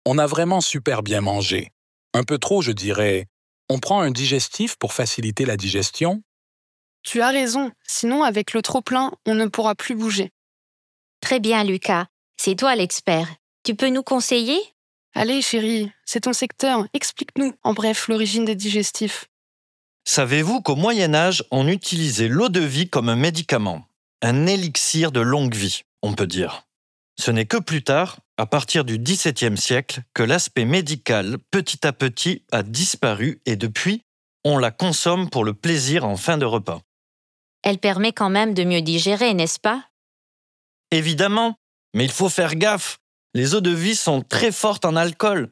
On a vraiment super bien mangé. Un peu trop, je dirais. On prend un digestif pour faciliter la digestion? Tu as raison, sinon avec le trop-plein, on ne pourra plus bouger. Très bien, Lucas. C'est toi l'expert. Tu peux nous conseiller? Allez, chérie, c'est ton secteur, explique-nous, en bref, l'origine des digestifs. Savez-vous qu'au Moyen-Âge, on utilisait l'eau-de-vie comme un médicament, un élixir de longue vie, on peut dire. Ce n'est que plus tard, à partir du XVIIe siècle, que l'aspect médical, petit à petit, a disparu et depuis, on la consomme pour le plaisir en fin de repas. Elle permet quand même de mieux digérer, n'est-ce pas? Évidemment, mais il faut faire gaffe. Les eaux-de-vie sont très fortes en alcool,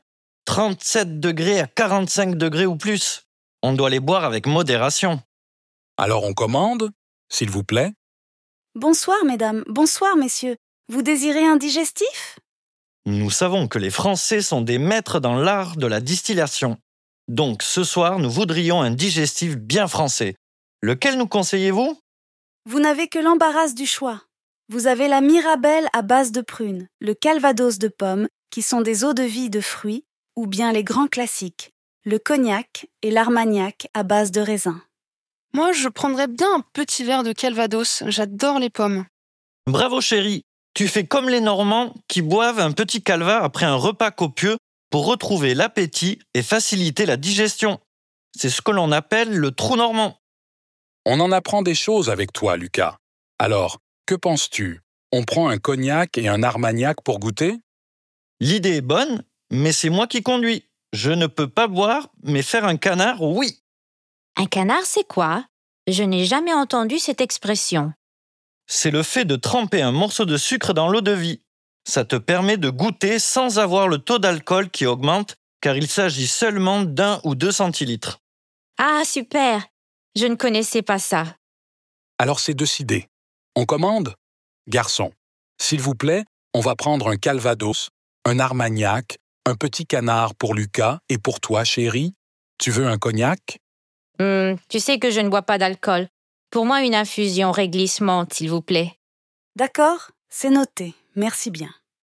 37 degrés à 45 degrés ou plus. On doit les boire avec modération. Alors on commande, s'il vous plaît? Bonsoir, mesdames. Bonsoir, messieurs. Vous désirez un digestif? Nous savons que les Français sont des maîtres dans l'art de la distillation. Donc ce soir, nous voudrions un digestif bien français. Lequel nous conseillez-vous? Vous n'avez que l'embarras du choix. Vous avez la Mirabelle à base de prunes, le Calvados de pommes, qui sont des eaux-de-vie de fruits, ou bien les grands classiques, le cognac et l'armagnac à base de raisins. Moi, je prendrais bien un petit verre de Calvados, j'adore les pommes. Bravo chérie, tu fais comme les Normands qui boivent un petit calva après un repas copieux pour retrouver l'appétit et faciliter la digestion. C'est ce que l'on appelle le trou normand. On en apprend des choses avec toi, Lucas. Alors, que penses-tu? On prend un cognac et un armagnac pour goûter? L'idée est bonne, mais c'est moi qui conduis. Je ne peux pas boire, mais faire un canard, oui. Un canard, c'est quoi? Je n'ai jamais entendu cette expression. C'est le fait de tremper un morceau de sucre dans l'eau-de-vie. Ça te permet de goûter sans avoir le taux d'alcool qui augmente, car il s'agit seulement d'1 ou 2 centilitres. Ah, super! Je ne connaissais pas ça. Alors c'est décidé. On commande? Garçon, s'il vous plaît, on va prendre un Calvados, un armagnac, un petit canard pour Lucas et pour toi, chérie. Tu veux un cognac? Tu sais que je ne bois pas d'alcool. Pour moi, une infusion réglisse menthe, s'il vous plaît. D'accord, c'est noté. Merci bien.